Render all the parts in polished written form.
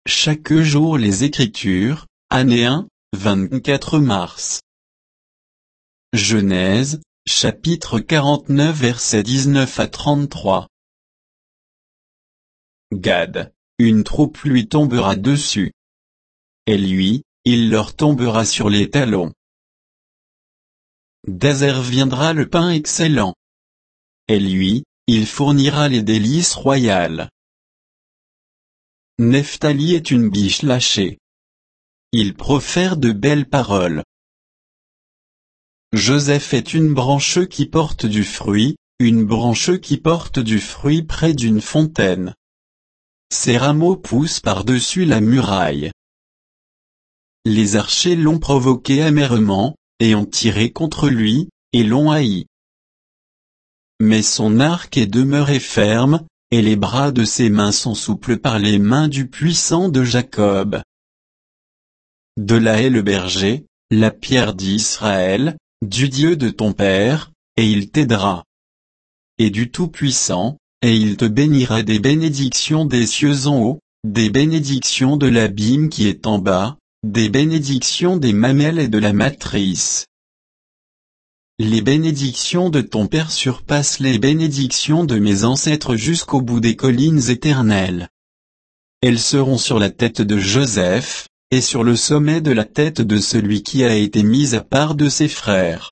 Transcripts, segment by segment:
chaque jour les Écritures, année 1, 24 mars. Genèse, chapitre 49 versets 19 à 33. Gad, une troupe lui tombera dessus. Et lui, il leur tombera sur les talons. d'Azer viendra le pain excellent. Et lui, il fournira les délices royales. Nephtali est une biche lâchée. Il profère de belles paroles. Joseph est une branche qui porte du fruit, une branche qui porte du fruit près d'une fontaine. Ses rameaux poussent par-dessus la muraille. Les archers l'ont provoqué amèrement, et ont tiré contre lui, et l'ont haï. Mais son arc est demeuré ferme, et les bras de ses mains sont souples par les mains du puissant de Jacob. De là est le berger, la pierre d'Israël, du Dieu de ton père, et il t'aidera. Et du Tout-Puissant, et il te bénira des bénédictions des cieux en haut, des bénédictions de l'abîme qui est en bas, des bénédictions des mamelles et de la matrice. Les bénédictions de ton père surpassent les bénédictions de mes ancêtres jusqu'au bout des collines éternelles. Elles seront sur la tête de Joseph, et sur le sommet de la tête de celui qui a été mis à part de ses frères.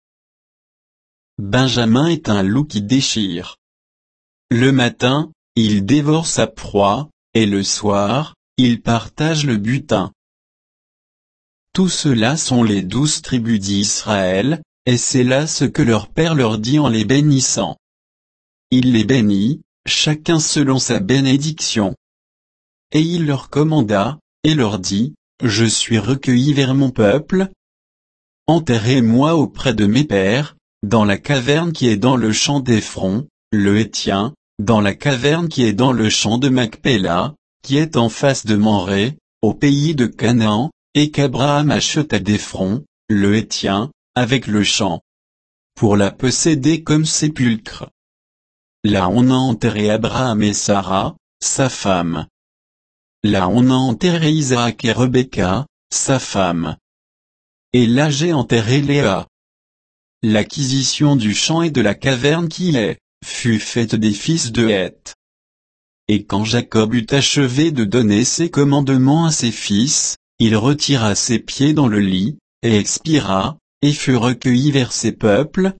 Benjamin est un loup qui déchire. Le matin, il dévore sa proie, et le soir, il partage le butin. Tout cela sont les 12 tribus d'Israël, et c'est là ce que leur père leur dit en les bénissant. Il les bénit, chacun selon sa bénédiction. Et il leur commanda, et leur dit, je suis recueilli vers mon peuple. Enterrez-moi auprès de mes pères, dans la caverne qui est dans le champ d'Éphron, le Héthien, dans la caverne qui est dans le champ de Macpéla, qui est en face de Mamré, au pays de Canaan, et qu'Abraham acheta d'Éphron, le Héthien, avec le champ, pour la posséder comme sépulcre. Là on a enterré Abraham et Sarah, sa femme. Là on a enterré Isaac et Rebecca, sa femme. Et là j'ai enterré Léa. L'acquisition du champ et de la caverne qui est, fut faite des fils de Heth. Et quand Jacob eut achevé de donner ses commandements à ses fils, il retira ses pieds dans le lit, et expira, et fut recueilli vers ses peuples.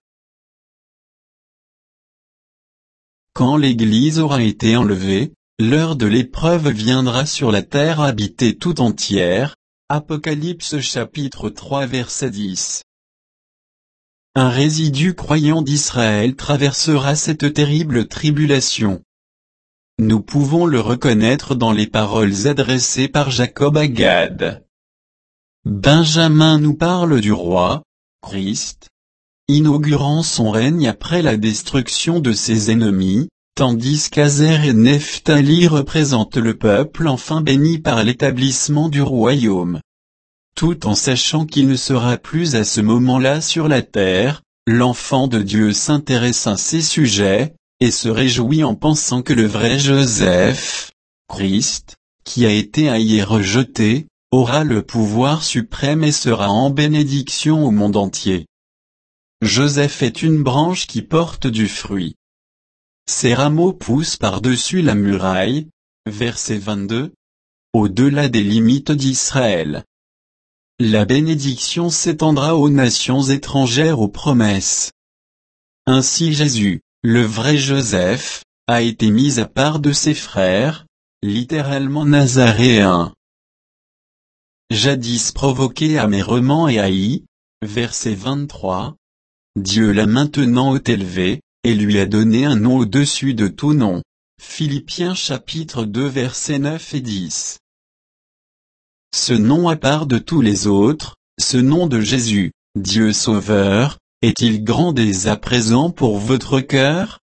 Quand l'Église aura été enlevée, l'heure de l'épreuve viendra sur la terre habitée tout entière. Apocalypse chapitre 3 verset 10. Un résidu croyant d'Israël traversera cette terrible tribulation. Nous pouvons le reconnaître dans les paroles adressées par Jacob à Gad. Benjamin nous parle du roi, Christ, inaugurant son règne après la destruction de ses ennemis, tandis qu'Azer et Nephtali représentent le peuple enfin béni par l'établissement du royaume. Tout en sachant qu'il ne sera plus à ce moment-là sur la terre, l'enfant de Dieu s'intéresse à ces sujets, et se réjouit en pensant que le vrai Joseph, Christ, qui a été haï et rejeté, aura le pouvoir suprême et sera en bénédiction au monde entier. Joseph est une branche qui porte du fruit. Ses rameaux poussent par-dessus la muraille, verset 22, au-delà des limites d'Israël. La bénédiction s'étendra aux nations étrangères aux promesses. Ainsi Jésus, le vrai Joseph, a été mis à part de ses frères, littéralement nazaréen. Jadis provoqué amèrement et haï, verset 23, Dieu l'a maintenant haut élevé, et lui a donné un nom au-dessus de tout nom. Philippiens chapitre 2 versets 9 et 10. Ce nom à part de tous les autres, ce nom de Jésus, Dieu Sauveur, est-il grand dès à présent pour votre cœur?